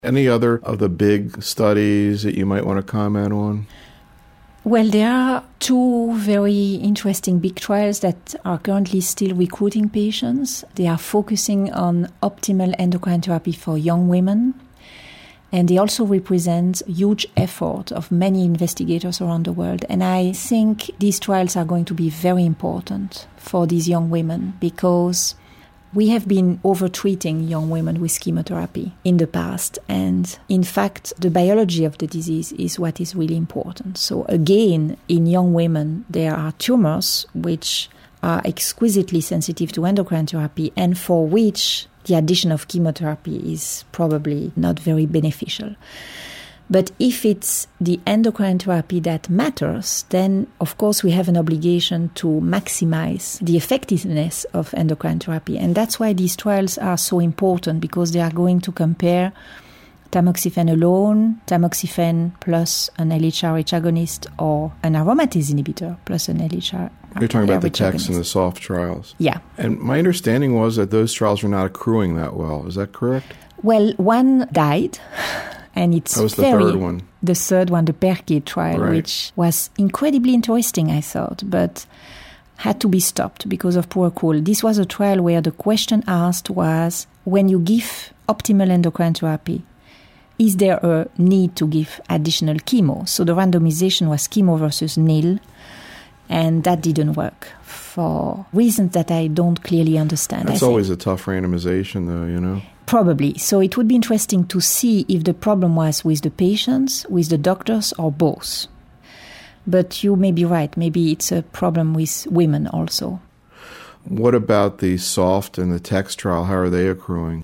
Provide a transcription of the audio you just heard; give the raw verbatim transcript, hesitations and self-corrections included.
Any other of the big studies that you might want to comment on? Well, there are two very interesting big trials that are currently still recruiting patients. They are focusing on optimal endocrine therapy for young women. And they also represent a huge effort of many investigators around the world. And I think these trials are going to be very important for these young women because we have been over-treating young women with chemotherapy in the past. And in fact, the biology of the disease is what is really important. So again, in young women, there are tumors which are exquisitely sensitive to endocrine therapy and for which the addition of chemotherapy is probably not very beneficial. But if it's the endocrine therapy that matters, then of course we have an obligation to maximize the effectiveness of endocrine therapy. And that's why these trials are so important, because they are going to compare tamoxifen alone, tamoxifen plus an L H R H agonist, or an aromatase inhibitor plus an L H R H agonist. You're talking about the TEX and the SOFT trials. Yeah. And my understanding was that those trials were not accruing that well. Is that correct? Well, one died, and it's that was the very, third one. The third one, the PERKID trial, right. which was incredibly interesting, I thought, but had to be stopped because of poor accrual. This was a trial where the question asked was, when you give optimal endocrine therapy, is there a need to give additional chemo? So the randomization was chemo versus nil, and that didn't work for reasons that I don't clearly understand. That's always a tough randomization, though, you know? Probably. So it would be interesting to see if the problem was with the patients, with the doctors, or both. But you may be right. Maybe it's a problem with women also. What about the SOFT and the TEX trial? How are they accruing?